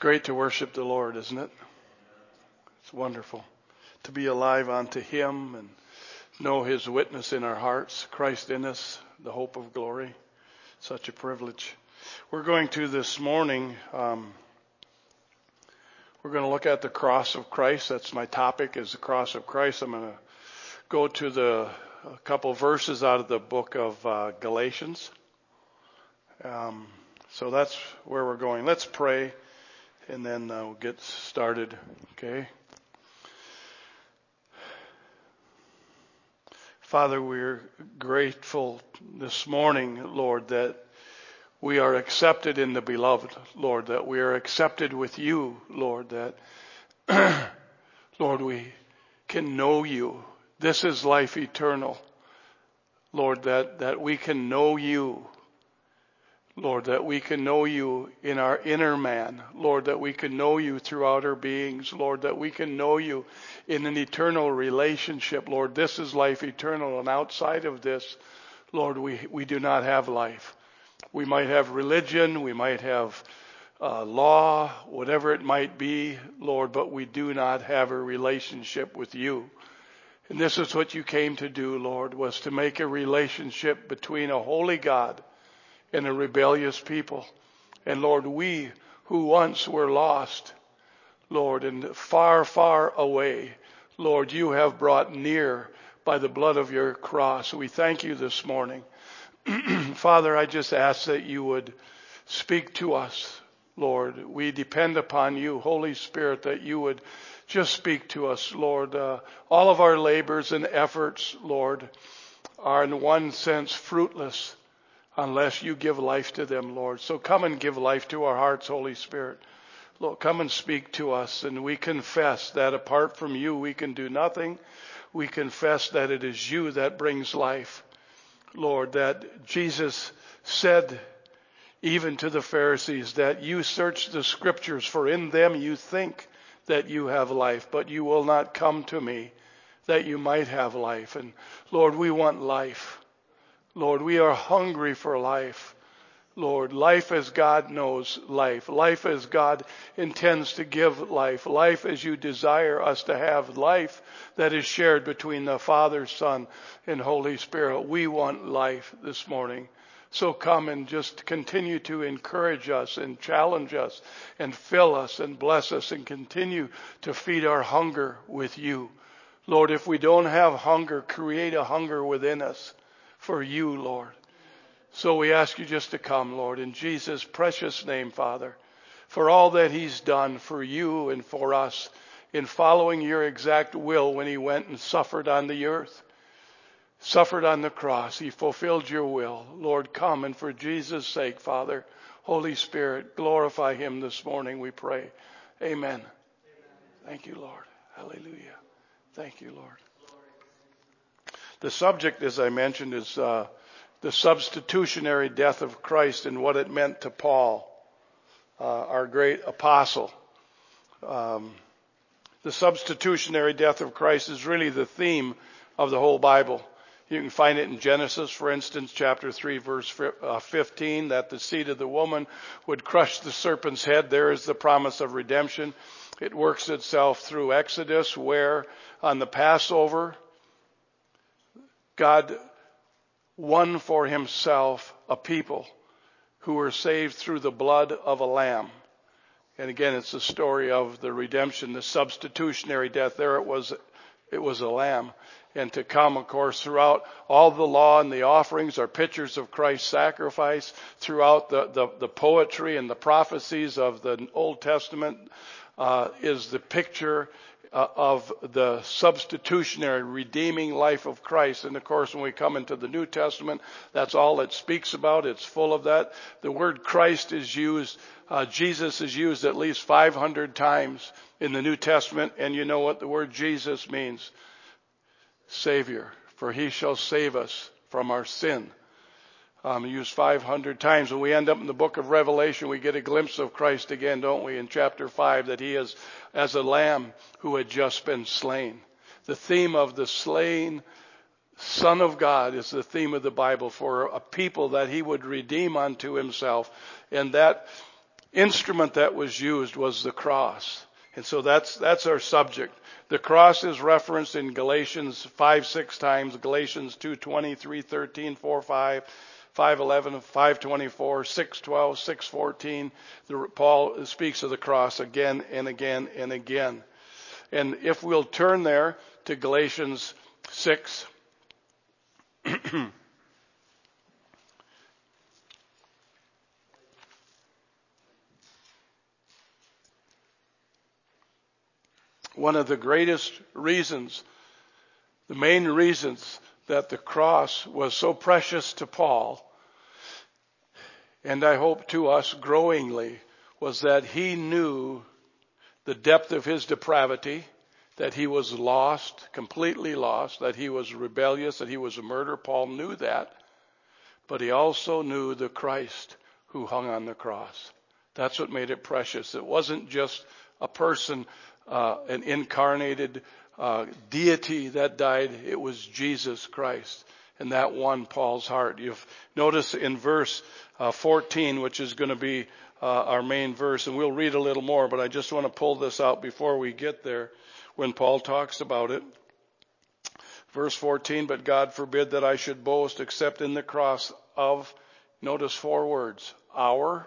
great to worship the Lord, isn't it? It's wonderful to be alive unto Him and know His witness in our hearts, Christ in us, the hope of glory. Such a privilege. We're going to this morning, we're going to look at the cross of Christ. That's my topic, is the cross of Christ. I'm going to go to a couple verses out of the book of Galatians. So that's where we're going. Let's pray, and then we'll get started. Okay. Father, we're grateful this morning, Lord, that we are accepted in the beloved, Lord, that we are accepted with you, Lord, that, Lord, we can know you. This is life eternal, Lord, that we can know you. Lord, that we can know you in our inner man. Lord, that we can know you throughout our beings. Lord, that we can know you in an eternal relationship. Lord, this is life eternal. And outside of this, Lord, we do not have life. We might have religion. We might have law, whatever it might be, Lord, but we do not have a relationship with you. And this is what you came to do, Lord, was to make a relationship between a holy God and a rebellious people. And Lord, we who once were lost, Lord, and far, far away, Lord, you have brought near by the blood of your cross. We thank you this morning. Father, I just ask that you would speak to us, Lord. We depend upon you, Holy Spirit, that you would just speak to us, Lord. All of our labors and efforts, Lord, are in one sense fruitless unless you give life to them, Lord. So come and give life to our hearts, Holy Spirit. Lord, come and speak to us. And we confess that apart from you, we can do nothing. We confess that it is you that brings life. Lord, that Jesus said even to the Pharisees that you search the scriptures, for in them you think that you have life, but you will not come to me that you might have life. And Lord, we want life. Lord, we are hungry for life. Lord, life as God knows life. Life as God intends to give life. Life as you desire us to have. Life that is shared between the Father, Son, and Holy Spirit. We want life this morning. So come and just continue to encourage us and challenge us and fill us and bless us and continue to feed our hunger with you. Lord, if we don't have hunger, create a hunger within us for you, Lord. So we ask you just to come, Lord, in Jesus' precious name, Father, for all that he's done for you and for us in following your exact will when he went and suffered on the earth, suffered on the cross. He fulfilled your will. Lord, come, and for Jesus' sake, Father, Holy Spirit, glorify him this morning, we pray. Amen. Thank you, Lord. Hallelujah. Thank you, Lord. The subject, as I mentioned, is the substitutionary death of Christ and what it meant to Paul, our great apostle. The substitutionary death of Christ is really the theme of the whole Bible. You can find it in Genesis, for instance, chapter 3, verse 15, that the seed of the woman would crush the serpent's head. There is the promise of redemption. It works itself through Exodus, where on the Passover, God won for himself a people who were saved through the blood of a lamb. And again, it's the story of the redemption, the substitutionary death. There it was a lamb. And to come, of course, throughout all the law and the offerings are pictures of Christ's sacrifice. Throughout the poetry and the prophecies of the Old Testament is the picture of the substitutionary redeeming life of Christ. And of course, when we come into the New Testament, that's all it speaks about. It's full of that. The word Christ is used, Jesus is used at least 500 times in the New Testament. And you know what the word Jesus means? Savior. For he shall save us from our sin. Used 500 times. When we end up in the book of Revelation, we get a glimpse of Christ again, don't we? In chapter 5, that he is as a lamb who had just been slain. The theme of the slain Son of God is the theme of the Bible for a people that he would redeem unto himself. And that instrument that was used was the cross. And so that's our subject. The cross is referenced in Galatians 5-6 times, Galatians 2:20, 3:13, 4:5, 5:11, 5:24, 6:12, 6:14. Paul speaks of the cross again and again and again. And if we'll turn there to Galatians 6. One of the greatest reasons, the main reasons that the cross was so precious to Paul, and I hope to us growingly, was that he knew the depth of his depravity, that he was lost, completely lost, that he was rebellious, that he was a murderer. Paul knew that, but he also knew the Christ who hung on the cross. That's what made it precious. It wasn't just a person, an incarnated deity that died. It was Jesus Christ, and that won Paul's heart. You've noticed in verse 14, which is going to be our main verse, and we'll read a little more, but I just want to pull this out before we get there when Paul talks about it. Verse 14, but God forbid that I should boast except in the cross of, notice 4 words, our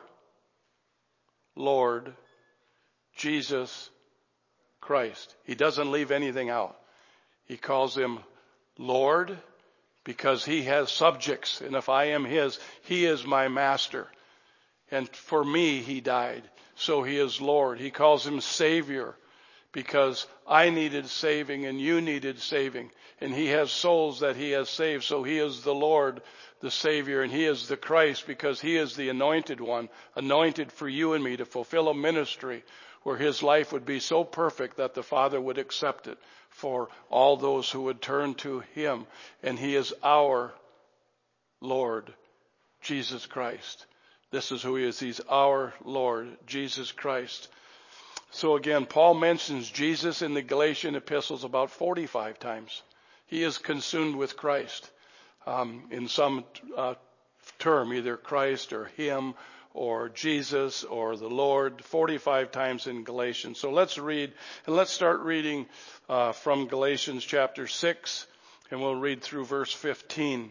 Lord Jesus Christ. He doesn't leave anything out. He calls him Lord because he has subjects, and if I am his, he is my master. And for me, he died. So he is Lord. He calls him Savior because I needed saving and you needed saving. And he has souls that he has saved. So he is the Lord, the Savior, and he is the Christ because he is the anointed one, anointed for you and me to fulfill a ministry where his life would be so perfect that the Father would accept it for all those who would turn to him. And he is our Lord, Jesus Christ. This is who he is. He's our Lord, Jesus Christ. So again, Paul mentions Jesus in the Galatian epistles about 45 times. He is consumed with Christ in some term, either Christ or him or Jesus or the Lord, 45 times in Galatians. So let's read, and let's start reading from Galatians chapter 6, and we'll read through verse 15.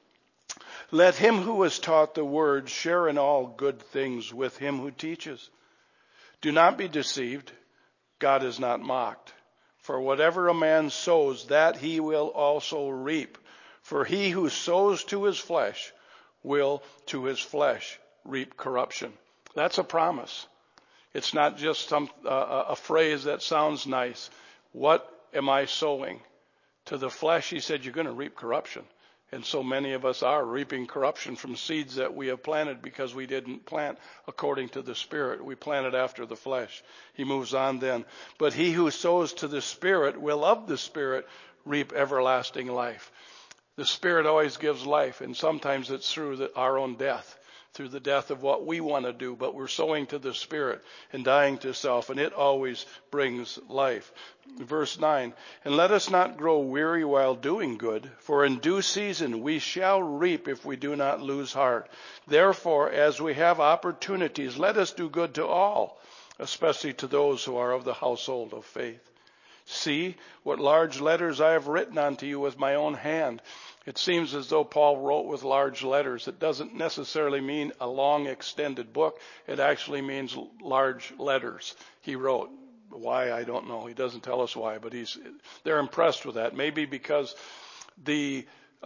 Let him who is taught the word share in all good things with him who teaches. Do not be deceived. God is not mocked. For whatever a man sows, that he will also reap. For he who sows to his flesh will to his flesh reap corruption. That's a promise. It's not just a phrase that sounds nice. What am I sowing? To the flesh, he said, you're going to reap corruption. And so many of us are reaping corruption from seeds that we have planted because we didn't plant according to the Spirit. We planted after the flesh. He moves on then. But he who sows to the Spirit will of the Spirit reap everlasting life. The Spirit always gives life, and sometimes it's through our own death, through the death of what we want to do, but we're sowing to the Spirit and dying to self, and it always brings life. Verse 9, and let us not grow weary while doing good, for in due season we shall reap if we do not lose heart. Therefore, as we have opportunities, let us do good to all, especially to those who are of the household of faith. See what large letters I have written unto you with my own hand. It seems as though Paul wrote with large letters. It doesn't necessarily mean a long extended book. It actually means large letters. He wrote. Why, I don't know. He doesn't tell us why, but they're impressed with that. Maybe because the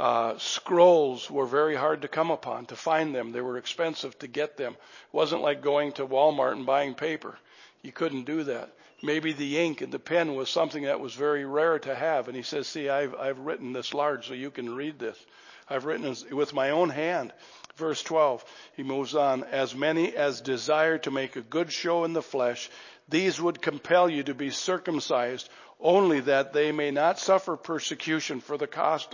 scrolls were very hard to come upon, to find them. They were expensive to get them. It wasn't like going to Walmart and buying paper. You couldn't do that. Maybe the ink and the pen was something that was very rare to have. And he says, see, I've written this large so you can read this. I've written it with my own hand. Verse 12, he moves on. As many as desire to make a good show in the flesh, these would compel you to be circumcised, only that they may not suffer persecution for the cross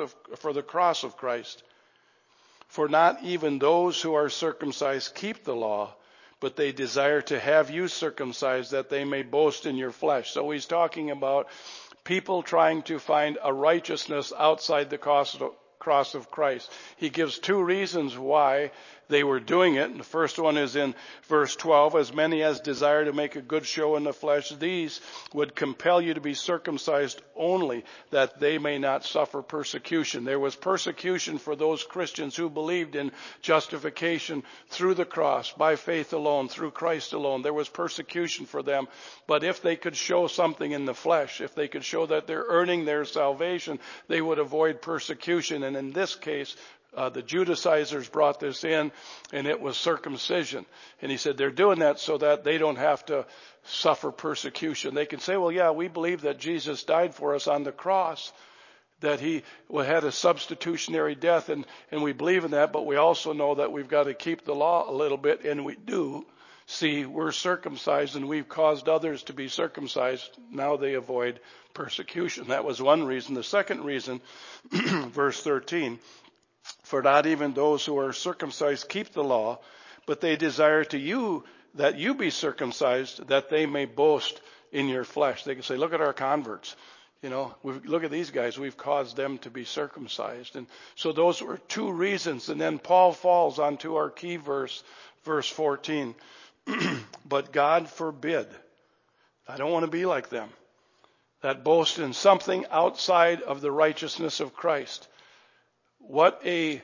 of Christ. For not even those who are circumcised keep the law, but they desire to have you circumcised that they may boast in your flesh. So he's talking about people trying to find a righteousness outside the cross of Christ. He gives two reasons why they were doing it. And the first one is in verse 12. As many as desire to make a good show in the flesh, these would compel you to be circumcised only, that they may not suffer persecution. There was persecution for those Christians who believed in justification through the cross, by faith alone, through Christ alone. There was persecution for them. But if they could show something in the flesh, if they could show that they're earning their salvation, they would avoid persecution. And in this case, the Judaizers brought this in, and it was circumcision. And he said they're doing that so that they don't have to suffer persecution. They can say, well, yeah, we believe that Jesus died for us on the cross, that he had a substitutionary death, and we believe in that, but we also know that we've got to keep the law a little bit, and we do. See, we're circumcised, and we've caused others to be circumcised. Now they avoid persecution. That was one reason. The second reason, verse 13, for not even those who are circumcised keep the law, but they desire that you be circumcised, that they may boast in your flesh. They can say, look at our converts. Look at these guys. We've caused them to be circumcised. And so those were two reasons. And then Paul falls onto our key verse, verse 14. But God forbid, I don't want to be like them, that boast in something outside of the righteousness of Christ. What a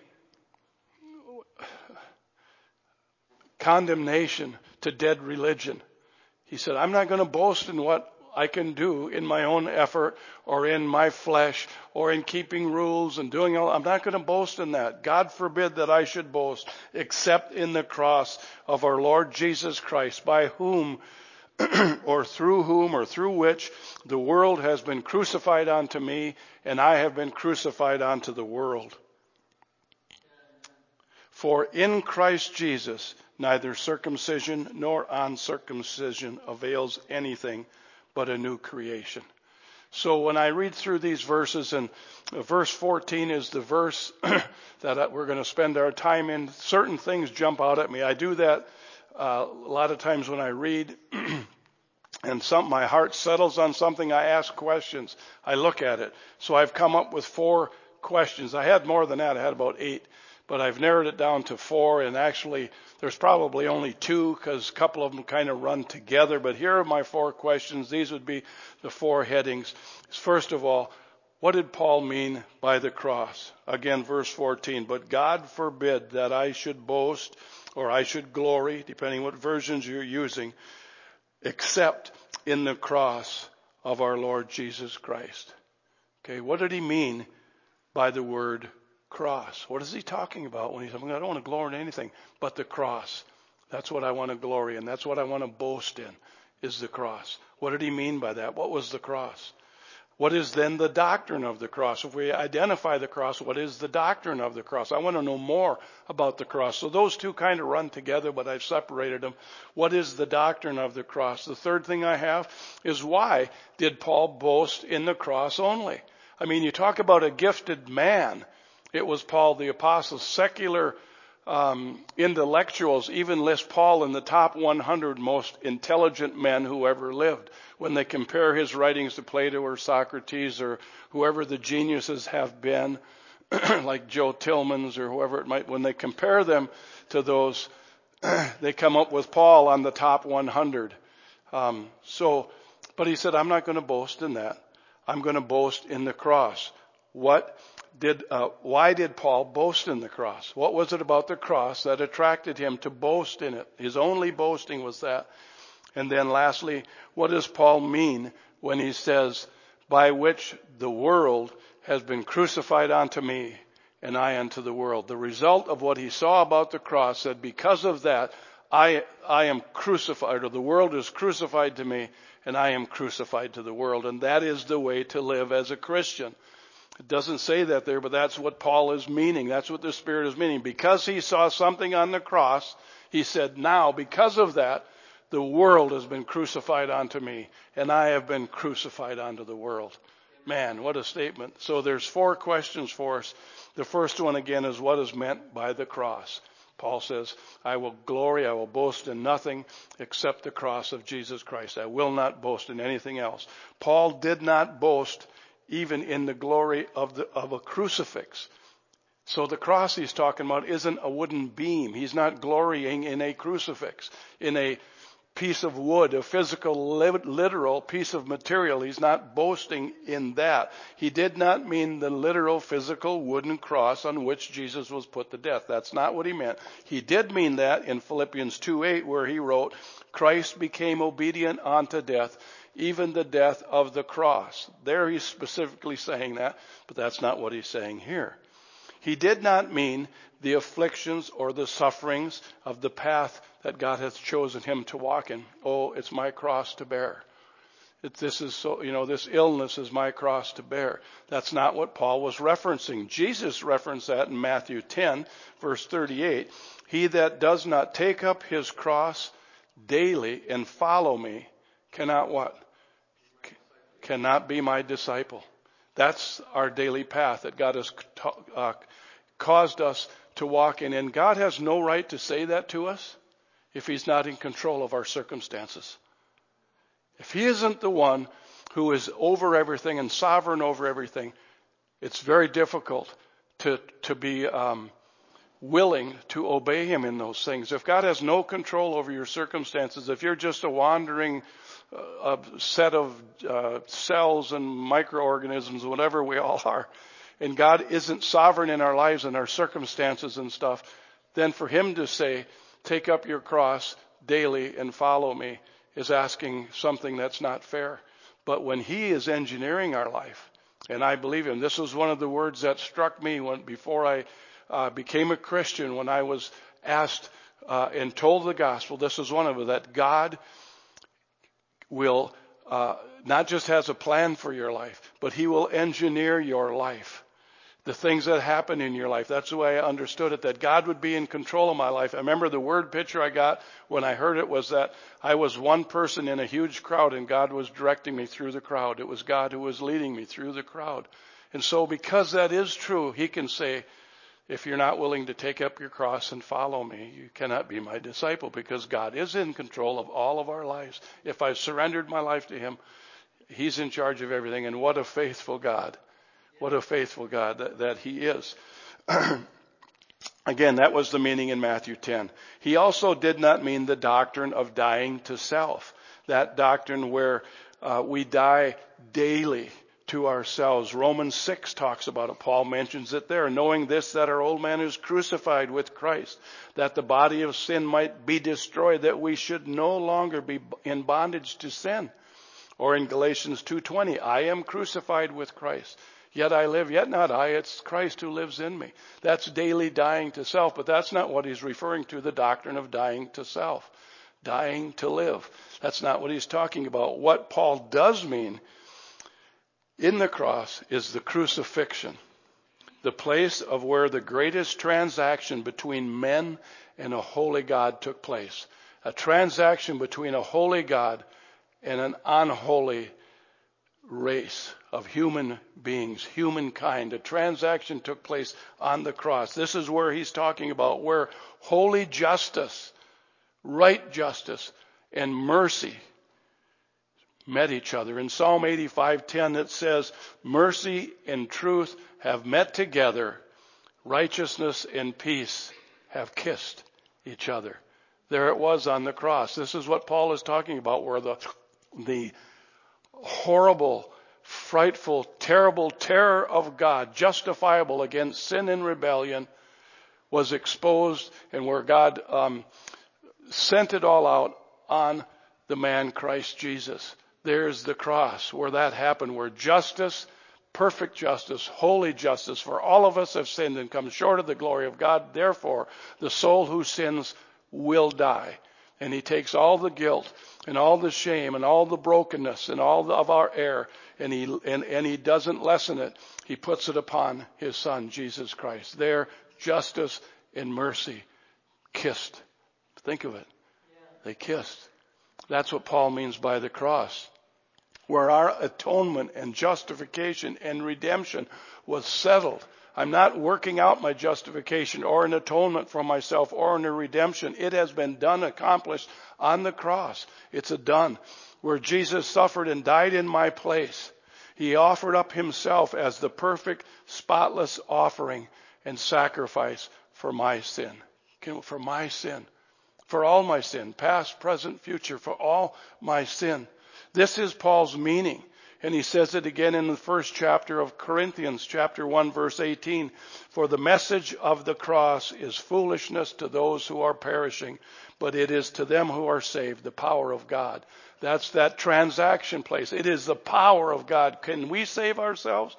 condemnation to dead religion. He said, I'm not going to boast in what I can do in my own effort or in my flesh or in keeping rules and doing all. I'm not going to boast in that. God forbid that I should boast except in the cross of our Lord Jesus Christ, by whom or through which the world has been crucified unto me, and I have been crucified unto the world. For in Christ Jesus neither circumcision nor uncircumcision avails anything, but a new creation. So when I read through these verses, and verse 14 is the verse that we're going to spend our time in, certain things jump out at me. I do that a lot of times when I read and my heart settles on something, I ask questions. I look at it. So I've come up with 4 questions. I had more than that. I had about 8. But I've narrowed it down to 4, and actually there's probably only 2 because a couple of them kind of run together. But here are my 4 questions. These would be the 4 headings. First of all, what did Paul mean by the cross? Again, verse 14, but God forbid that I should boast or I should glory, depending what versions you're using, except in the cross of our Lord Jesus Christ. Okay, what did he mean by the word cross? What is he talking about when he says, I don't want to glory in anything but the cross? That's what I want to glory in. That's what I want to boast in, is the cross. What did he mean by that? What was the cross? What is then the doctrine of the cross? If we identify the cross, what is the doctrine of the cross? I want to know more about the cross. So those two kind of run together, but I've separated them. What is the doctrine of the cross? The third thing I have is, why did Paul boast in the cross only? I mean, you talk about a gifted man. It was Paul the Apostle. Secular intellectuals even list Paul in the top 100 most intelligent men who ever lived. When they compare his writings to Plato or Socrates or whoever the geniuses have been, like Joe Tillmans or whoever it might, when they compare them to those, they come up with Paul on the top 100. But he said, I'm not going to boast in that. I'm going to boast in the cross. Why did Paul boast in the cross? What was it about the cross that attracted him to boast in it? His only boasting was that. And then lastly, what does Paul mean when he says, by which the world has been crucified unto me and I unto the world? The result of what he saw about the cross said, because of that, I am crucified, or the world is crucified to me and I am crucified to the world. And that is the way to live as a Christian. It doesn't say that there, but that's what Paul is meaning. That's what the Spirit is meaning. Because he saw something on the cross, he said, now, because of that, the world has been crucified unto me, and I have been crucified unto the world. Man, what a statement. So there's 4 questions for us. The first one, again, is what is meant by the cross. Paul says, I will glory, I will boast in nothing except the cross of Jesus Christ. I will not boast in anything else. Paul did not boast even in the glory of a crucifix. So the cross he's talking about isn't a wooden beam. He's not glorying in a crucifix, in a piece of wood, a physical, literal piece of material. He's not boasting in that. He did not mean the literal, physical wooden cross on which Jesus was put to death. That's not what he meant. He did mean that in Philippians 2:8, where he wrote, Christ became obedient unto death, even the death of the cross. There he's specifically saying that, but that's not what he's saying here. He did not mean the afflictions or the sufferings of the path that God has chosen him to walk in. Oh, it's my cross to bear. This illness is my cross to bear. That's not what Paul was referencing. Jesus referenced that in Matthew 10, verse 38. He that does not take up his cross daily and follow me cannot what? Cannot be my disciple. That's our daily path that God has caused us to walk in. And God has no right to say that to us if he's not in control of our circumstances. If he isn't the one who is over everything and sovereign over everything, it's very difficult to be willing to obey him in those things. If God has no control over your circumstances, if you're just a wandering set of cells and microorganisms, whatever we all are, and God isn't sovereign in our lives and our circumstances and stuff, then for him to say, take up your cross daily and follow me, is asking something that's not fair. But when he is engineering our life, and I believe him, this was one of the words that struck me before I became a Christian, when I was asked and told the gospel. This is one of them, that God will not just has a plan for your life, but he will engineer your life. The things that happen in your life. That's the way I understood it, that God would be in control of my life. I remember the word picture I got when I heard it was that I was one person in a huge crowd and God was directing me through the crowd. It was God who was leading me through the crowd. And so because that is true, he can say, if you're not willing to take up your cross and follow me, you cannot be my disciple, because God is in control of all of our lives. If I've surrendered my life to him, he's in charge of everything. And what a faithful God. What a faithful God that he is. Again, that was the meaning in Matthew 10. He also did not mean the doctrine of dying to self. That doctrine where we die daily to ourselves. Romans 6 talks about it. Paul mentions it there. Knowing this, that our old man is crucified with Christ, that the body of sin might be destroyed, that we should no longer be in bondage to sin. Or in Galatians 2:20, I am crucified with Christ. Yet I live, yet not I, it's Christ who lives in me. That's daily dying to self, but that's not what he's referring to, the doctrine of dying to self. Dying to live. That's not what he's talking about. What Paul does mean in the cross is the crucifixion, the place of where the greatest transaction between men and a holy God took place. A transaction between a holy God and an unholy race of human beings, humankind. A transaction took place on the cross. This is where he's talking about where holy justice, right justice, and mercy met each other. In Psalm 85:10 it says, mercy and truth have met together, righteousness and peace have kissed each other. There it was on the cross. This is what Paul is talking about, where the horrible, frightful, terrible terror of God, justifiable against sin and rebellion, was exposed, and where God sent it all out on the man Christ Jesus. There's the cross where that happened, where justice, perfect justice, holy justice, for all of us have sinned and come short of the glory of God. Therefore, the soul who sins will die. And he takes all the guilt and all the shame and all the brokenness and all of our error, and he doesn't lessen it. He puts it upon his son, Jesus Christ. There, justice and mercy kissed. Think of it. They kissed. That's what Paul means by the cross, where our atonement and justification and redemption was settled. I'm not working out my justification or an atonement for myself or a redemption. It has been done, accomplished on the cross. It's a done. Where Jesus suffered and died in my place. He offered up himself as the perfect, spotless offering. and sacrifice for my sin. For my sin. For all my sin. Past, present, future. For all my sin. This is Paul's meaning. And he says it again in the first chapter of Corinthians, chapter 1, verse 18. For the message of the cross is foolishness to those who are perishing, but it is to them who are saved the power of God. That's that transaction place. It is the power of God. Can we save ourselves?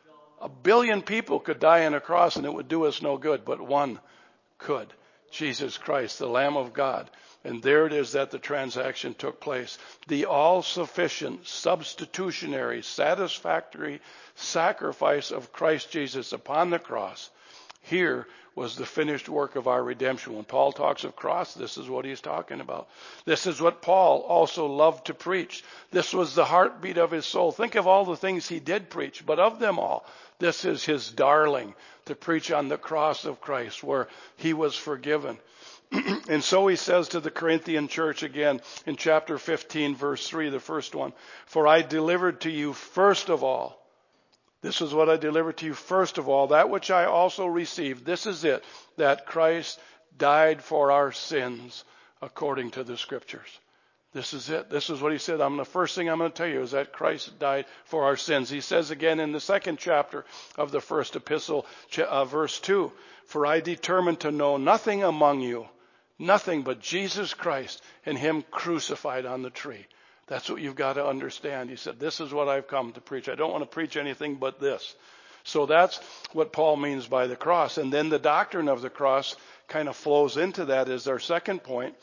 1 billion people could die on a cross and it would do us no good, but one could. Jesus Christ, the Lamb of God. And there it is that the transaction took place. The all-sufficient, substitutionary, satisfactory sacrifice of Christ Jesus upon the cross. Here was the finished work of our redemption. When Paul talks of cross, this is what he's talking about. This is what Paul also loved to preach. This was the heartbeat of his soul. Think of all the things he did preach, but of them all, this is his darling, to preach on the cross of Christ where he was forgiven. And so he says to the Corinthian church again in chapter 15, verse 3, the first one, for I delivered to you first of all. This is what I delivered to you first of all, that which I also received. This is it, that Christ died for our sins according to the scriptures. This is it. This is what he said. The first thing I'm going to tell you is that Christ died for our sins. He says again in the second chapter of the first epistle, verse 2, for I determined to know nothing among you, nothing but Jesus Christ and him crucified on the tree. That's what you've got to understand. He said, this is what I've come to preach. I don't want to preach anything but this. So that's what Paul means by the cross. And then the doctrine of the cross kind of flows into that as our second point.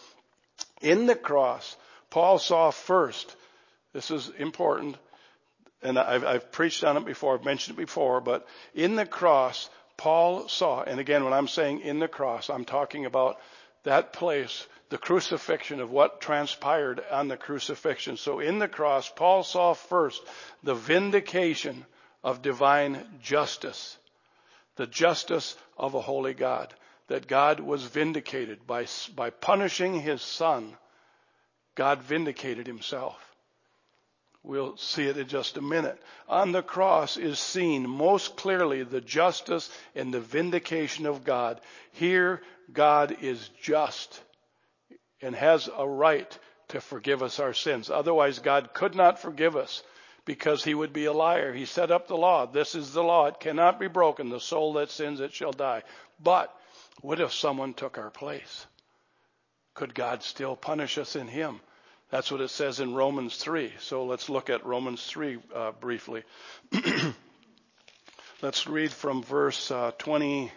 In the cross, Paul saw first, this is important, and I've preached on it before, I've mentioned it before, but in the cross, Paul saw, and again, when I'm saying in the cross, I'm talking about that place, the crucifixion of what transpired on the crucifixion. So in the cross, Paul saw first the vindication of divine justice, the justice of a holy God, that God was vindicated by punishing his son. God vindicated himself. We'll see it in just a minute. On the cross is seen most clearly the justice and the vindication of God. Here, God is just and has a right to forgive us our sins. Otherwise, God could not forgive us because he would be a liar. He set up the law. This is the law. It cannot be broken. The soul that sins, it shall die. But what if someone took our place? Could God still punish us in him? That's what it says in Romans 3. So let's look at Romans 3 briefly. Let's read from verse 20.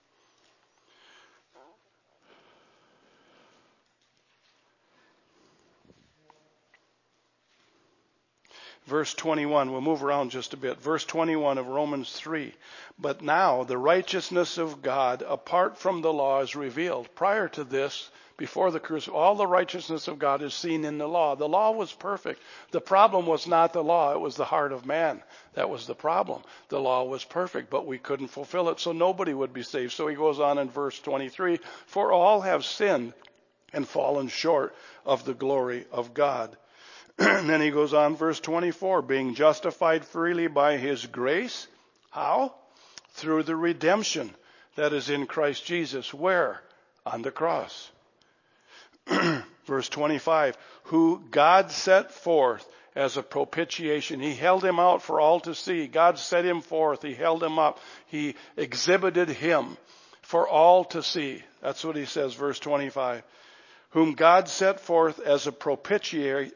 Verse 21, we'll move around just a bit. Verse 21 of Romans 3. But now the righteousness of God apart from the law is revealed. Prior to this, before the crucifixion, all the righteousness of God is seen in the law. The law was perfect. The problem was not the law, it was the heart of man. That was the problem. The law was perfect, but we couldn't fulfill it, so nobody would be saved. So he goes on in verse 23, for all have sinned and fallen short of the glory of God. And then he goes on, verse 24, being justified freely by his grace. How? Through the redemption that is in Christ Jesus. Where? On the cross. Verse 25, who God set forth as a propitiation. He held him out for all to see. God set him forth. He held him up. He exhibited him for all to see. That's what he says, verse 25. Whom God set forth as a propitiation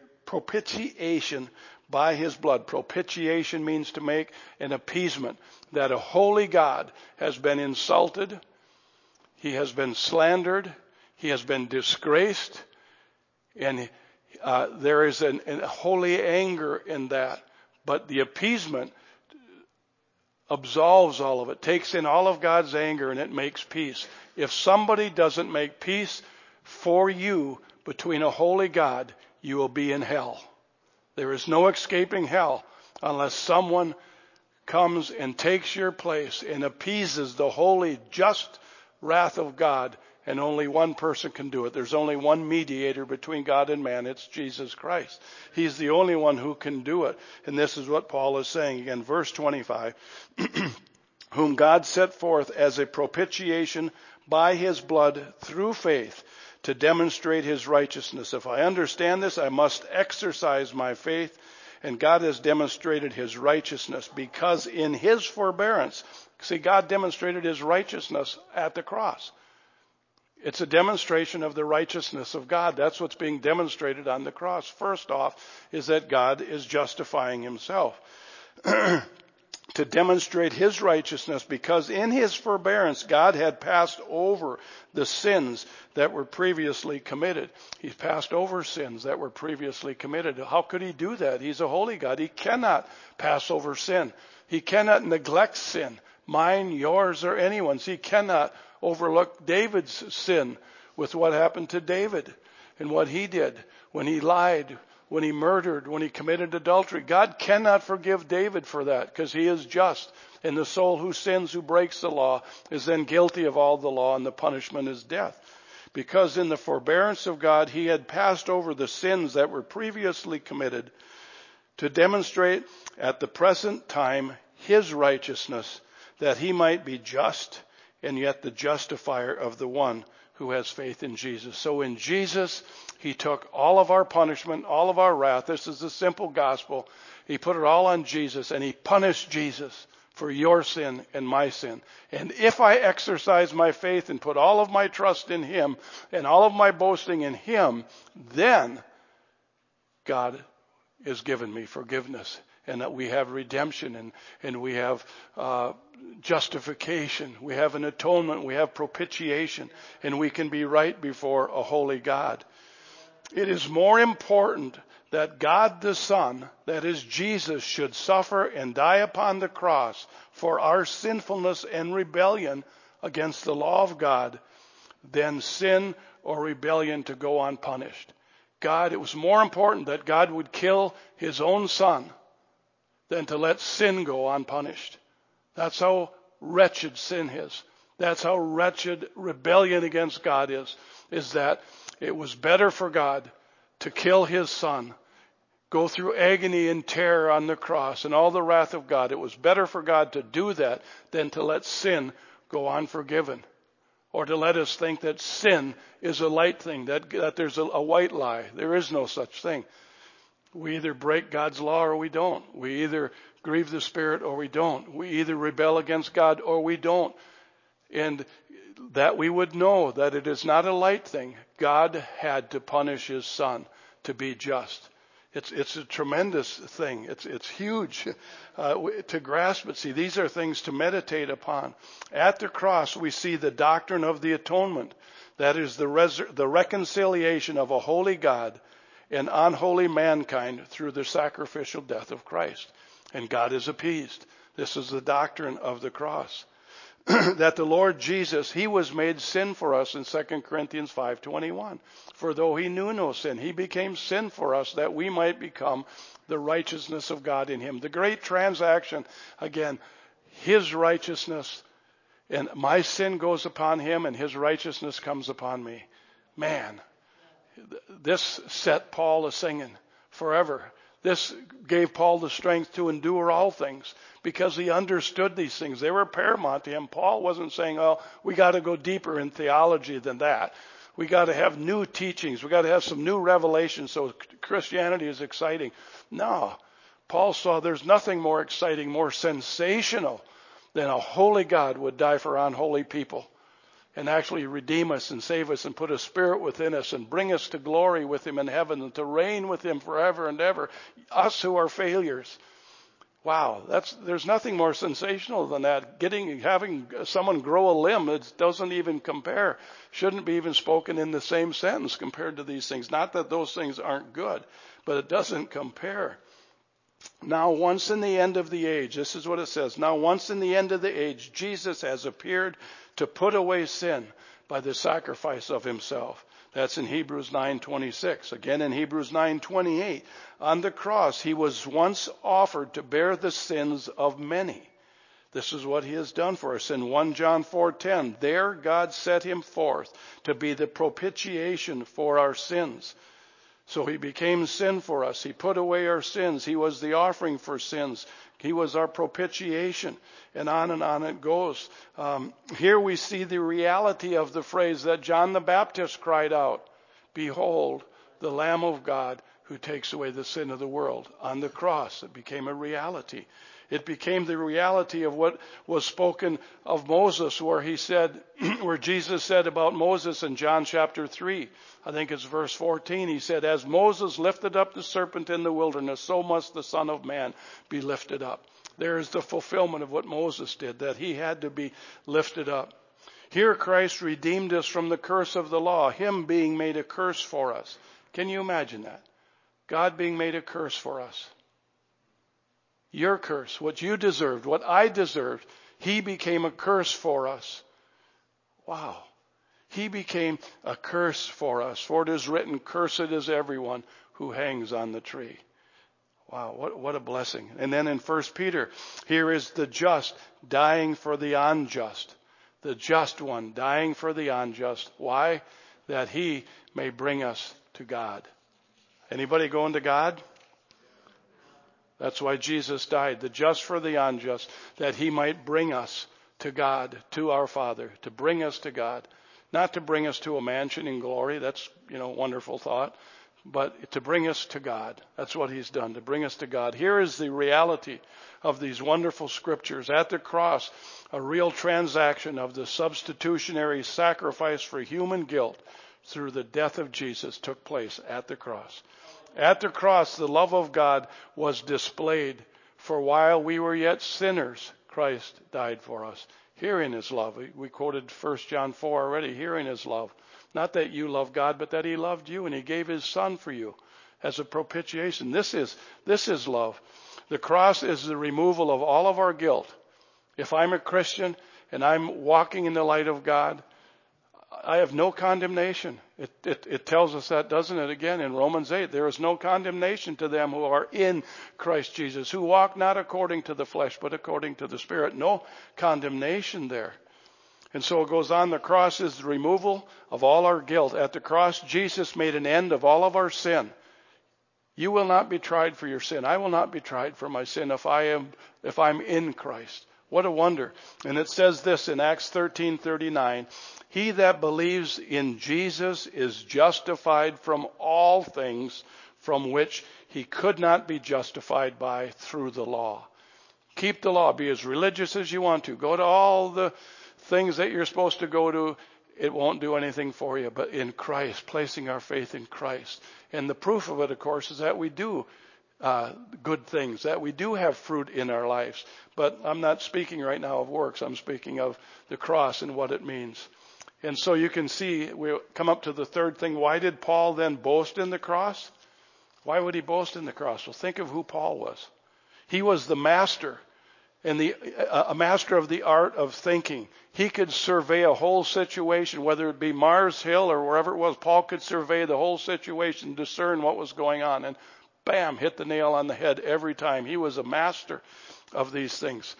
by his blood. Propitiation means to make an appeasement. That a holy God has been insulted. He has been slandered. He has been disgraced. And there is a holy anger in that. But the appeasement absolves all of it, takes in all of God's anger, and it makes peace. If somebody doesn't make peace for you between a holy God, you will be in hell. There is no escaping hell unless someone comes and takes your place and appeases the holy, just wrath of God. And only one person can do it. There's only one mediator between God and man. It's Jesus Christ. He's the only one who can do it. And this is what Paul is saying again. Verse 25. whom God set forth as a propitiation by his blood through faith to demonstrate his righteousness. If I understand this, I must exercise my faith, and God has demonstrated his righteousness because in his forbearance, see, God demonstrated his righteousness at the cross. It's a demonstration of the righteousness of God. That's what's being demonstrated on the cross. First off is that God is justifying himself. To demonstrate his righteousness, because in his forbearance God had passed over the sins that were previously committed. He's passed over sins that were previously committed. How could he do that? He's a holy God. He cannot pass over sin. He cannot neglect sin, mine, yours, or anyone's. He cannot overlook David's sin with what happened to David and what he did when he lied, when he murdered, when he committed adultery. God cannot forgive David for that because he is just. And the soul who sins, who breaks the law, is then guilty of all the law, and the punishment is death. Because in the forbearance of God, he had passed over the sins that were previously committed to demonstrate at the present time his righteousness, that he might be just and yet the justifier of the one who has faith in Jesus. So in Jesus, he took all of our punishment, all of our wrath. This is the simple gospel. He put it all on Jesus, and he punished Jesus for your sin and my sin. And if I exercise my faith and put all of my trust in him and all of my boasting in him, then God has given me forgiveness, and that we have redemption, and we have justification, we have an atonement, we have propitiation, and we can be right before a holy God. It is more important that God the Son, that is Jesus, should suffer and die upon the cross for our sinfulness and rebellion against the law of God than sin or rebellion to go unpunished. It was more important that God would kill his own Son than to let sin go unpunished. That's how wretched sin is. That's how wretched rebellion against God is that it was better for God to kill his Son, go through agony and terror on the cross and all the wrath of God. It was better for God to do that than to let sin go unforgiven, or to let us think that sin is a light thing, that there's a white lie. There is no such thing. We either break God's law or we don't. We either grieve the Spirit or we don't. We either rebel against God or we don't. And that we would know that it is not a light thing. God had to punish his Son to be just. It's a tremendous thing. It's huge to grasp it. See, these are things to meditate upon. At the cross, we see the doctrine of the atonement. That is the reconciliation of a holy God and unholy mankind through the sacrificial death of Christ. And God is appeased. This is the doctrine of the cross. That the Lord Jesus, he was made sin for us in 2 Corinthians 5:21. For though he knew no sin, he became sin for us that we might become the righteousness of God in him. The great transaction, again, his righteousness, and my sin goes upon him and his righteousness comes upon me. Man, this set Paul a-singing forever. This gave Paul the strength to endure all things because he understood these things. They were paramount to him. Paul wasn't saying, oh, we got to go deeper in theology than that. We got to have new teachings. We got to have some new revelations so Christianity is exciting. No, Paul saw there's nothing more exciting, more sensational than a holy God would die for unholy people and actually redeem us and save us and put a spirit within us and bring us to glory with him in heaven and to reign with him forever and ever. Us who are failures. Wow, there's nothing more sensational than that. Having someone grow a limb, it doesn't even compare. Shouldn't be even spoken in the same sentence compared to these things. Not that those things aren't good, but it doesn't compare. Now once in the end of the age, this is what it says, now once in the end of the age, Jesus has appeared to put away sin by the sacrifice of himself. That's in Hebrews 9:26. Again in Hebrews 9:28. On the cross, he was once offered to bear the sins of many. This is what he has done for us. In 1 John 4:10, there God set him forth to be the propitiation for our sins. So he became sin for us. He put away our sins. He was the offering for sins. He was our propitiation. And on it goes. Here we see the reality of the phrase that John the Baptist cried out, "Behold, the Lamb of God who takes away the sin of the world." On the cross, it became a reality. It became the reality of what was spoken of Moses, where he said, where Jesus said about Moses in John chapter 3, I think it's verse 14, he said, "As Moses lifted up the serpent in the wilderness, so must the Son of Man be lifted up." There is the fulfillment of what Moses did, that he had to be lifted up. Here Christ redeemed us from the curse of the law, him being made a curse for us. Can you imagine that? God being made a curse for us. Your curse, what you deserved, what I deserved, he became a curse for us. Wow. He became a curse for us. For it is written, "Cursed is everyone who hangs on the tree." Wow, what a blessing. And then in 1 Peter, here is the just dying for the unjust. The just one dying for the unjust. Why? That he may bring us to God. Anybody going to God? That's why Jesus died, the just for the unjust, that he might bring us to God, to our Father, to bring us to God. Not to bring us to a mansion in glory. That's, wonderful thought. But to bring us to God. That's what he's done, to bring us to God. Here is the reality of these wonderful scriptures. At the cross, a real transaction of the substitutionary sacrifice for human guilt through the death of Jesus took place at the cross. At the cross, the love of God was displayed. For while we were yet sinners, Christ died for us. Herein is love. We quoted 1 John 4 already. Herein is love. Not that you love God, but that he loved you and he gave his son for you as a propitiation. This is love. The cross is the removal of all of our guilt. If I'm a Christian and I'm walking in the light of God, I have no condemnation. It tells us that, doesn't it? Again, in Romans 8, there is no condemnation to them who are in Christ Jesus, who walk not according to the flesh, but according to the Spirit. No condemnation there. And so it goes on, the cross is the removal of all our guilt. At the cross, Jesus made an end of all of our sin. You will not be tried for your sin. I will not be tried for my sin if I'm in Christ. What a wonder. And it says this in Acts 13:39, "He that believes in Jesus is justified from all things from which he could not be justified by through the law." Keep the law. Be as religious as you want to. Go to all the things that you're supposed to go to. It won't do anything for you. But in Christ, placing our faith in Christ. And the proof of it, of course, is that we do good things, that we do have fruit in our lives. But I'm not speaking right now of works. I'm speaking of the cross and what it means. And so you can see, we come up to the third thing. Why did Paul then boast in the cross? Why would he boast in the cross? Well, think of who Paul was. He was the master, and a master of the art of thinking. He could survey a whole situation, whether it be Mars Hill or wherever it was. Paul could survey the whole situation, discern what was going on, and bam, hit the nail on the head every time. He was a master of these things,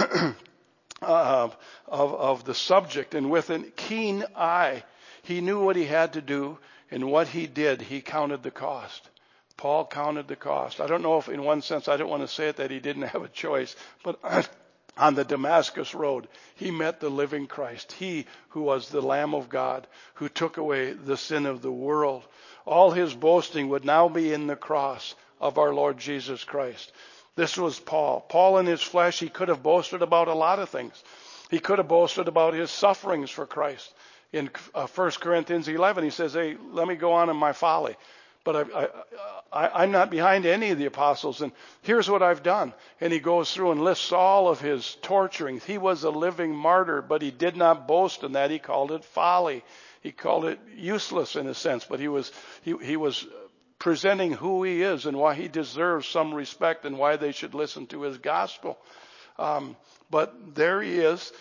of the subject. And with a keen eye, he knew what he had to do, and what he did, he counted the cost. Paul counted the cost. I don't know if in one sense, I don't want to say it that he didn't have a choice, but on the Damascus road, he met the living Christ. He who was the Lamb of God, who took away the sin of the world. All his boasting would now be in the cross of our Lord Jesus Christ. This was Paul. Paul in his flesh, he could have boasted about a lot of things. He could have boasted about his sufferings for Christ. In 1 Corinthians 11, he says, "Hey, let me go on in my folly. But I'm not behind any of the apostles, and here's what I've done." And he goes through and lists all of his torturings. He was a living martyr, but he did not boast in that. He called it folly. He called it useless in a sense, but he was presenting who he is and why he deserves some respect and why they should listen to his gospel. But there he is.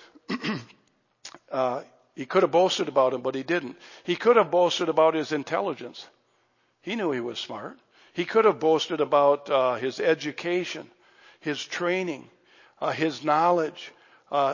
He could have boasted about him, but he didn't. He could have boasted about his intelligence. He knew he was smart. He could have boasted about his education, his training, his knowledge,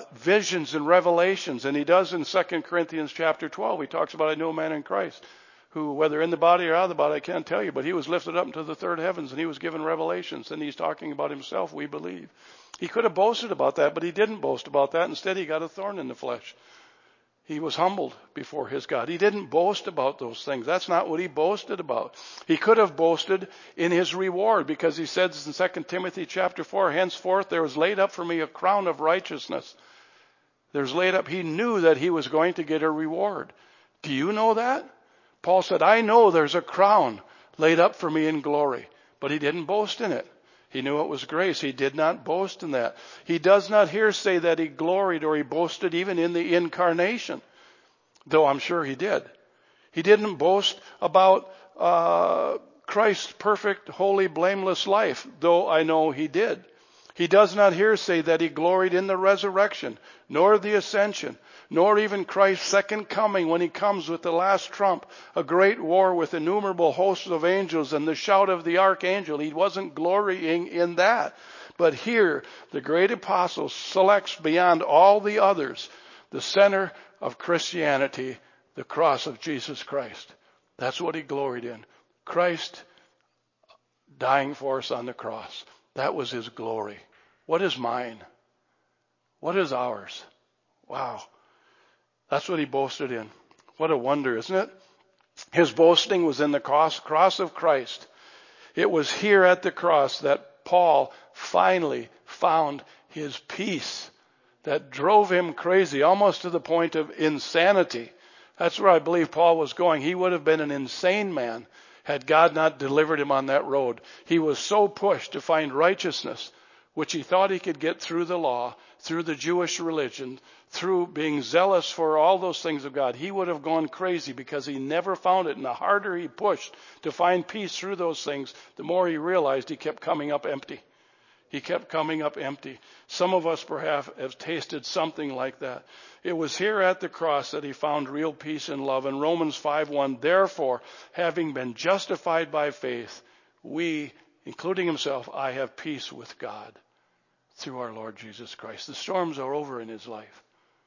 visions and revelations. And he does in 2 Corinthians chapter 12. He talks about, "I know a man in Christ who, whether in the body or out of the body, I can't tell you, but he was lifted up into the third heavens and he was given revelations, and he's talking about himself, we believe. He could have boasted about that, but he didn't boast about that. Instead, he got a thorn in the flesh. He was humbled before his God. He didn't boast about those things. That's not what he boasted about. He could have boasted in his reward, because he says in 2 Timothy chapter 4, henceforth there was laid up for me a crown of righteousness. There's laid up. He knew that he was going to get a reward. Do you know that? Paul said, I know there's a crown laid up for me in glory, but he didn't boast in it. He knew it was grace. He did not boast in that. He does not here say that he gloried or he boasted even in the incarnation, though I'm sure he did. He didn't boast about Christ's perfect, holy, blameless life, though I know he did. He does not here say that he gloried in the resurrection, nor the ascension, nor even Christ's second coming when he comes with the last trump, a great war with innumerable hosts of angels and the shout of the archangel. He wasn't glorying in that. But here, the great apostle selects beyond all the others the center of Christianity, the cross of Jesus Christ. That's what he gloried in. Christ dying for us on the cross. That was his glory. What is mine? What is ours? Wow. That's what he boasted in. What a wonder, isn't it? His boasting was in the cross of Christ. It was here at the cross that Paul finally found his peace that drove him crazy, almost to the point of insanity. That's where I believe Paul was going. He would have been an insane man had God not delivered him on that road. He was so pushed to find righteousness, which he thought he could get through the law, through the Jewish religion, through being zealous for all those things of God. He would have gone crazy because he never found it. And the harder he pushed to find peace through those things, the more he realized he kept coming up empty. He kept coming up empty. Some of us perhaps have tasted something like that. It was here at the cross that he found real peace and love. In Romans 5:1, therefore, having been justified by faith, we, including himself, I have peace with God through our Lord Jesus Christ. The storms are over in his life.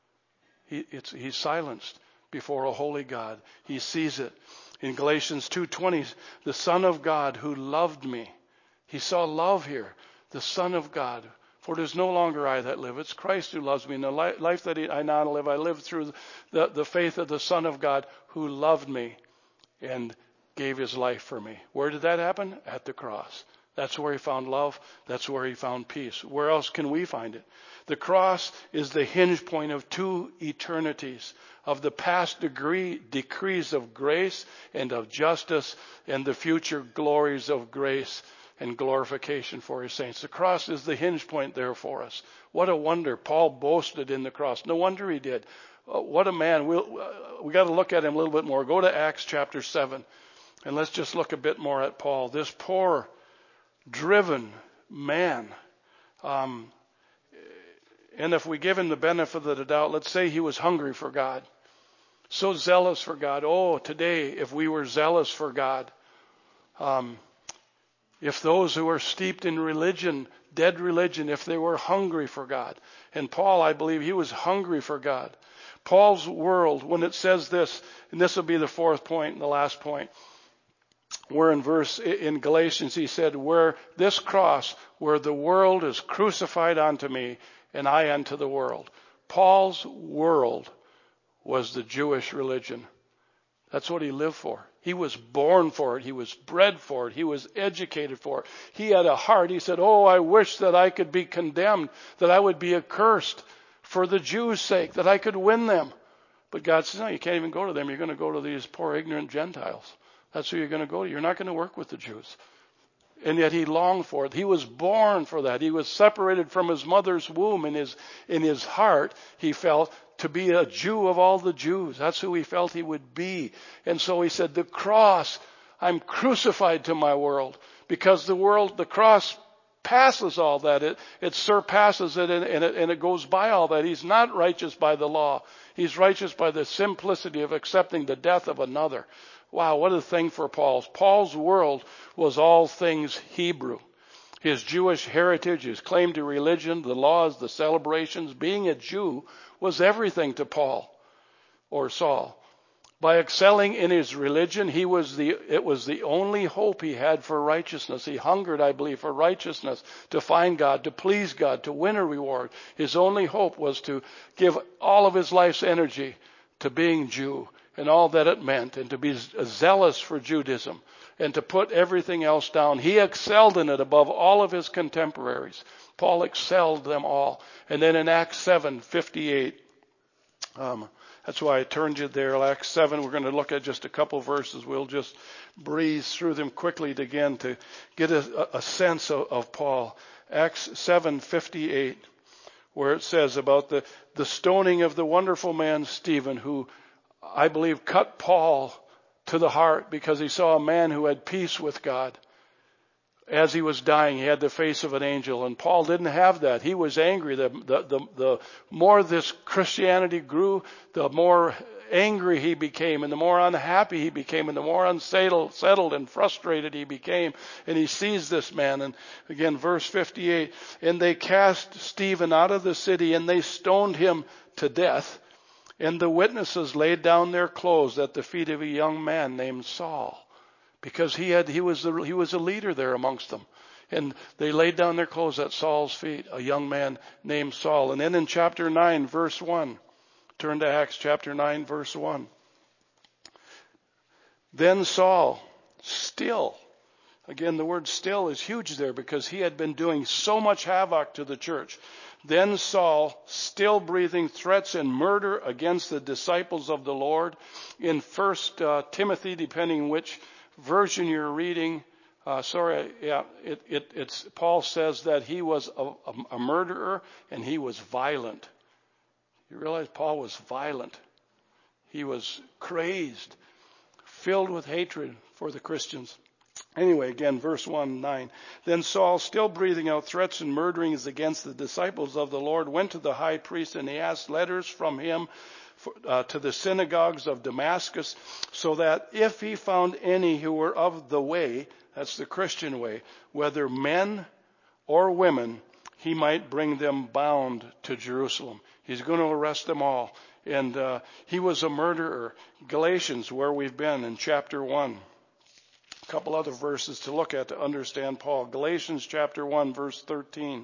He's silenced before a holy God. He sees it. In Galatians 2:20, the Son of God who loved me. He saw love here. The Son of God. For it is no longer I that live. It's Christ who loves me. And the life that I now live, I live through the faith of the Son of God who loved me and gave his life for me. Where did that happen? At the cross. That's where he found love. That's where he found peace. Where else can we find it? The cross is the hinge point of two eternities, of the past decrees of grace and of justice, and the future glories of grace and glorification for his saints. The cross is the hinge point there for us. What a wonder. Paul boasted in the cross. No wonder he did. What a man. We got to look at him a little bit more. Go to Acts chapter 7, and let's just look a bit more at Paul. This poor, driven man. And if we give him the benefit of the doubt, let's say he was hungry for God. So zealous for God. Oh, today, if we were zealous for God, if those who are steeped in religion, dead religion, if they were hungry for God. And Paul, I believe, he was hungry for God. Paul's world, when it says this, and this will be the fourth point and the last point, where in Galatians he said, where this cross, where the world is crucified unto me and I unto the world. Paul's world was the Jewish religion. That's what he lived for. He was born for it. He was bred for it. He was educated for it. He had a heart. He said, oh, I wish that I could be condemned, that I would be accursed for the Jews' sake, that I could win them. But God says, no, you can't even go to them. You're going to go to these poor, ignorant Gentiles. That's who you're going to go to. You're not going to work with the Jews. And yet he longed for it. He was born for that. He was separated from his mother's womb. In his heart, he felt to be a Jew of all the Jews. That's who he felt he would be. And so he said, the cross, I'm crucified to my world, because the cross passes all that. It surpasses it, and it goes by all that. He's not righteous by the law. He's righteous by the simplicity of accepting the death of another. Wow, what a thing for Paul. Paul's world was all things Hebrew. His Jewish heritage, his claim to religion, the laws, the celebrations, being a Jew was everything to Paul or Saul. By excelling in his religion, it was the only hope he had for righteousness. He hungered, I believe, for righteousness, to find God, to please God, to win a reward. His only hope was to give all of his life's energy to being Jew and all that it meant, and to be zealous for Judaism, and to put everything else down. He excelled in it above all of his contemporaries. Paul excelled them all. And then in Acts 7:58, that's why I turned you there. Acts 7, we're going to look at just a couple verses. We'll just breeze through them quickly again to get a sense of Paul. Acts 7:58, where it says about the stoning of the wonderful man Stephen, who I believe cut Paul to the heart because he saw a man who had peace with God. As he was dying, he had the face of an angel, and Paul didn't have that. He was angry. The more this Christianity grew, the more angry he became, and the more unhappy he became, and the more unsettled and frustrated he became. And he sees this man, and again, verse 58, and they cast Stephen out of the city, and they stoned him to death. And the witnesses laid down their clothes at the feet of a young man named Saul, because he was a leader there amongst them. And they laid down their clothes at Saul's feet, a young man named Saul. And then in chapter 9, verse 1, turn to Acts chapter 9, verse 1. Then Saul, still, again the word still is huge there because he had been doing so much havoc to the church. Then Saul, still breathing threats and murder against the disciples of the Lord. In 1 Timothy, depending which version you're reading, it's Paul says that he was a murderer and he was violent. You realize Paul was violent. He was crazed, filled with hatred for the Christians. Anyway, again, verse 1:9. Then Saul, still breathing out threats and murderings against the disciples of the Lord, went to the high priest, and he asked letters from him to the synagogues of Damascus, so that if he found any who were of the way, that's the Christian way, whether men or women, he might bring them bound to Jerusalem. He's going to arrest them all. And he was a murderer. Galatians, where we've been in chapter 1. A couple other verses to look at to understand Paul. Galatians chapter 1, verse 13.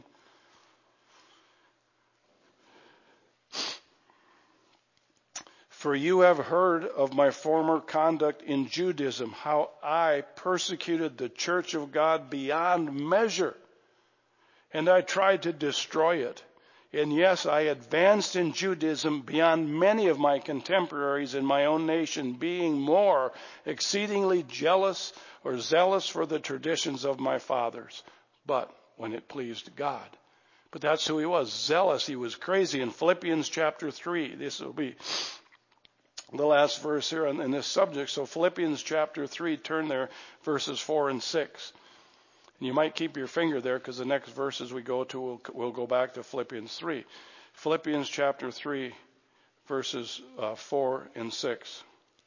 For you have heard of my former conduct in Judaism, how I persecuted the church of God beyond measure, and I tried to destroy it. And yes, I advanced in Judaism beyond many of my contemporaries in my own nation, being more exceedingly jealous or zealous for the traditions of my fathers, but when it pleased God. But that's who he was, zealous. He was crazy. In Philippians chapter 3, this will be the last verse here in this subject. So Philippians chapter 3, turn there, verses 4 and 6. And you might keep your finger there because the next verses we go to, we'll go back to Philippians 3. Philippians chapter 3, verses 4 and 6.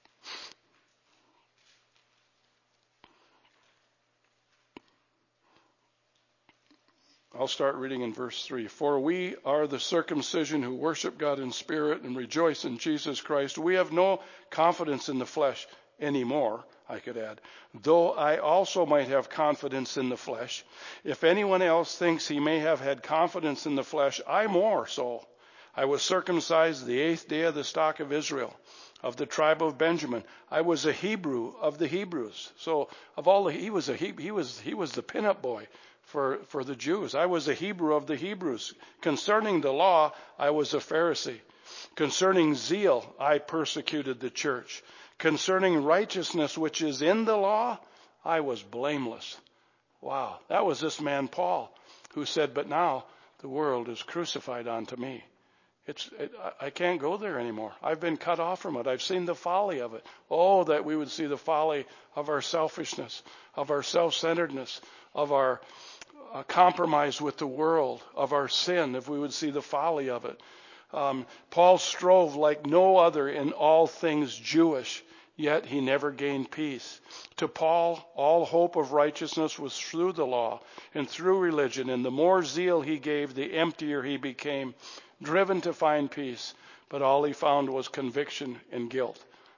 I'll start reading in verse 3. For we are the circumcision who worship God in spirit and rejoice in Jesus Christ. We have no confidence in the flesh anymore, I could add, though I also might have confidence in the flesh. If anyone else thinks he may have had confidence in the flesh, I more so. I was circumcised the 8th day of the stock of Israel, of the tribe of Benjamin. I was a Hebrew of the Hebrews. So of all he was the pinup boy for the Jews. I was a Hebrew of the Hebrews. Concerning the law, I was a Pharisee. Concerning zeal, I persecuted the church. Concerning righteousness which is in the law, I was blameless. Wow, that was this man Paul, who said, but now the world is crucified unto me. I can't go there anymore. I've been cut off from it. I've seen the folly of it. Oh, that we would see the folly of our selfishness, of our self-centeredness, of our compromise with the world, of our sin, if we would see the folly of it. Paul strove like no other in all things Jewish, yet he never gained peace. To Paul, all hope of righteousness was through the law and through religion, and the more zeal he gave, the emptier he became, driven to find peace, but all he found was conviction and guilt.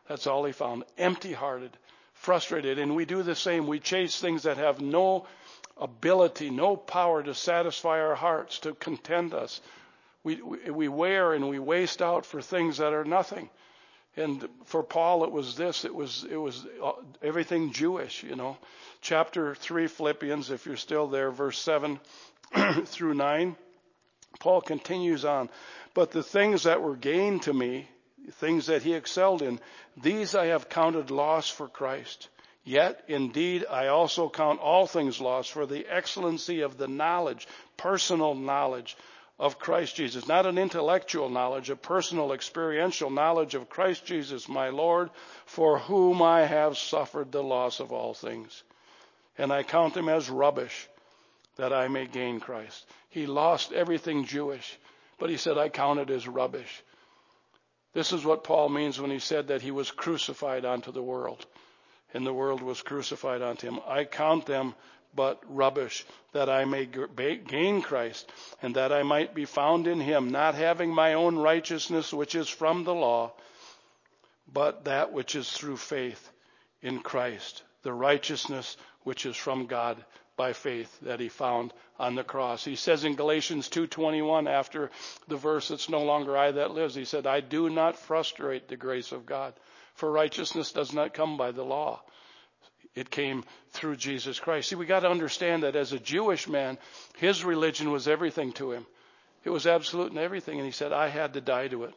That's all he found. Empty-hearted, frustrated. And we do the same. We chase things that have no ability, no power to satisfy our hearts, to content us. We wear and we waste out for things that are nothing. And for Paul, it was this. It was everything Jewish, Chapter 3, Philippians, if you're still there, verse 7 through 9. Paul continues on. But the things that were gained to me, things that he excelled in, these I have counted loss for Christ. Yet, indeed, I also count all things lost for the excellency of the knowledge, personal knowledge of Christ Jesus. Not an intellectual knowledge, a personal, experiential knowledge of Christ Jesus, my Lord, for whom I have suffered the loss of all things. And I count them as rubbish, that I may gain Christ. He lost everything Jewish, but he said, I count it as rubbish. This is what Paul means when he said that he was crucified unto the world, and the world was crucified unto him. I count them but rubbish, that I may gain Christ, and that I might be found in him, not having my own righteousness which is from the law, but that which is through faith in Christ, the righteousness which is from God by faith that he found on the cross. He says in Galatians 2:21, after the verse, it's no longer I that lives, he said, I do not frustrate the grace of God, for righteousness does not come by the law. It came through Jesus Christ. See, we got to understand that as a Jewish man, his religion was everything to him. It was absolute in everything. And he said, I had to die to it.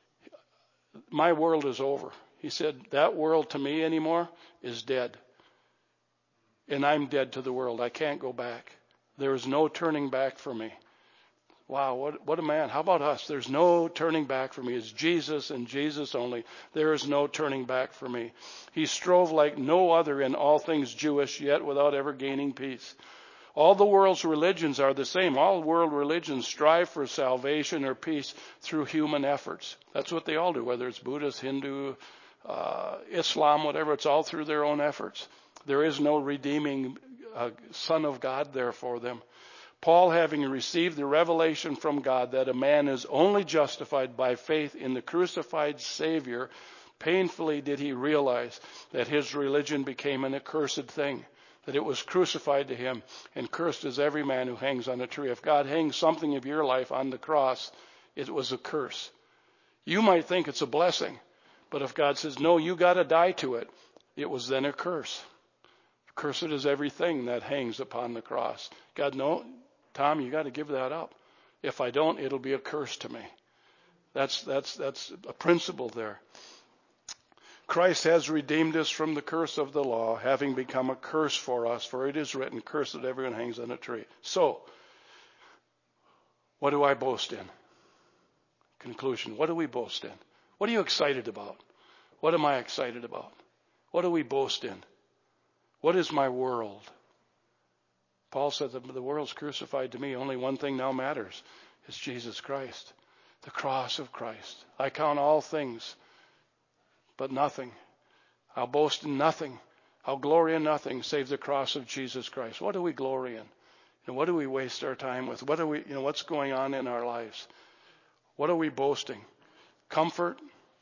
My world is over. He said, that world to me anymore is dead. And I'm dead to the world. I can't go back. There is no turning back for me. Wow, what a man. How about us? There's no turning back for me. It's Jesus and Jesus only. There is no turning back for me. He strove like no other in all things Jewish, yet without ever gaining peace. All the world's religions are the same. All world religions strive for salvation or peace through human efforts. That's what they all do, whether it's Buddhist, Hindu, Islam, whatever. It's all through their own efforts. There is no redeeming Son of God there for them. Paul, having received the revelation from God that a man is only justified by faith in the crucified Savior, painfully did he realize that his religion became an accursed thing, that it was crucified to him, and cursed is every man who hangs on a tree. If God hangs something of your life on the cross, it was a curse. You might think it's a blessing, but if God says, no, you got to die to it, it was then a curse. Cursed is everything that hangs upon the cross. God, no, Tom, you got to give that up. If I don't, it'll be a curse to me. That's a principle there. Christ has redeemed us from the curse of the law, having become a curse for us, for it is written, cursed everyone hangs on a tree. So, what do I boast in? Conclusion, what do we boast in? What are you excited about? What am I excited about? What do we boast in? What is my world? Paul said that the world's crucified to me. Only one thing now matters. It's Jesus Christ, the cross of Christ. I count all things, but nothing. I'll boast in nothing. I'll glory in nothing save the cross of Jesus Christ. What do we glory in? And what do we waste our time with? What do we, what's going on in our lives? What are we boasting? Comfort,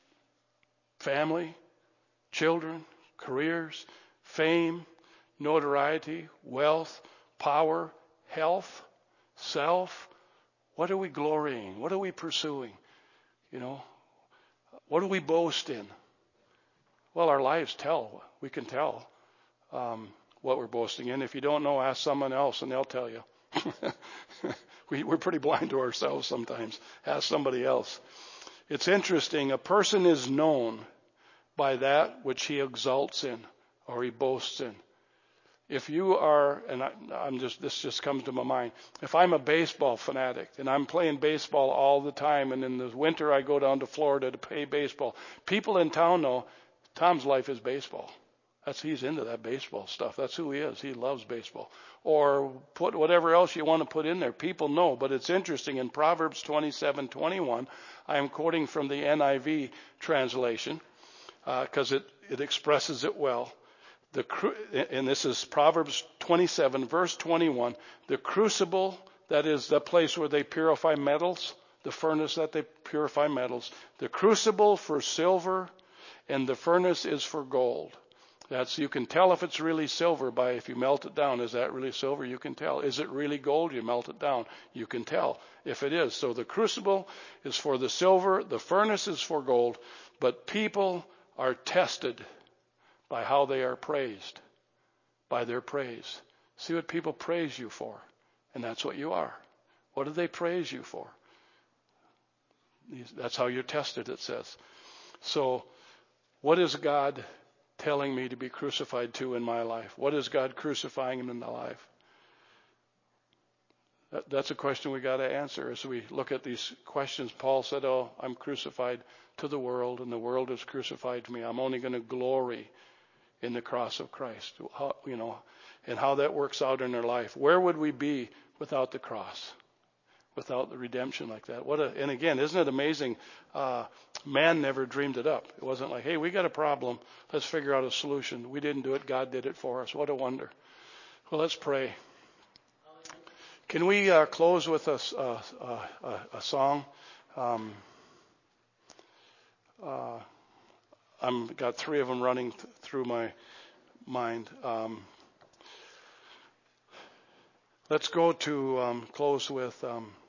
family, children, careers, fame, notoriety, wealth, power, health, self. What are we glorying? What are we pursuing? What do we boast in? Well, our lives tell. We can tell what we're boasting in. If you don't know, ask someone else and they'll tell you. We're pretty blind to ourselves sometimes. Ask somebody else. It's interesting. A person is known by that which he exalts in or he boasts in. If you are, and this just comes to my mind. If I'm a baseball fanatic and I'm playing baseball all the time, and in the winter I go down to Florida to play baseball, people in town know Tom's life is baseball. He's into that baseball stuff. That's who he is. He loves baseball. Or put whatever else you want to put in there. People know. But it's interesting. In Proverbs 27:21, I am quoting from the NIV translation because it expresses it well. And this is Proverbs 27, verse 21. The crucible, that is the place where they purify metals, the furnace that they purify metals. The crucible for silver and the furnace is for gold. You can tell if it's really silver by if you melt it down. Is that really silver? You can tell. Is it really gold? You melt it down. You can tell if it is. So the crucible is for the silver, the furnace is for gold, but people are tested by how they are praised, by their praise. See what people praise you for, and that's what you are. What do they praise you for? That's how you're tested, it says. So what is God telling me to be crucified to in my life? What is God crucifying in my life? That's a question we got to answer as we look at these questions. Paul said, I'm crucified to the world, and the world is crucified to me. I'm only going to glory in the cross of Christ. And how that works out in our life. Where would we be without the cross? Without the redemption like that? And again, isn't it amazing? Man never dreamed it up. It wasn't like, hey, we got a problem. Let's figure out a solution. We didn't do it. God did it for us. What a wonder. Well, let's pray. Can we close with a song? I've got three of them running through my mind. Let's go to close with,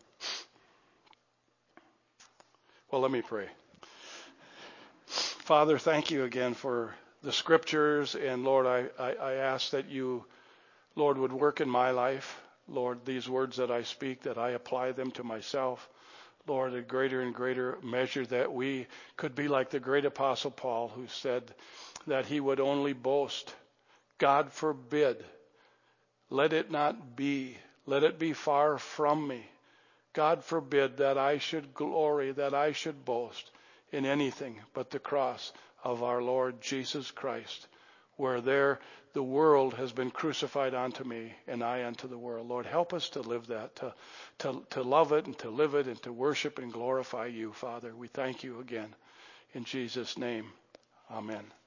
let me pray. Father, thank you again for the scriptures. And Lord, I ask that you, Lord, would work in my life. Lord, these words that I speak, that I apply them to myself. Lord, a greater and greater measure that we could be like the great apostle Paul, who said that he would only boast. God forbid. Let it not be. Let it be far from me. God forbid that I should glory, that I should boast in anything but the cross of our Lord Jesus Christ, where there the world has been crucified unto me and I unto the world. Lord, help us to live that, to love it and to live it and to worship and glorify you, Father. We thank you again. In Jesus' name, amen.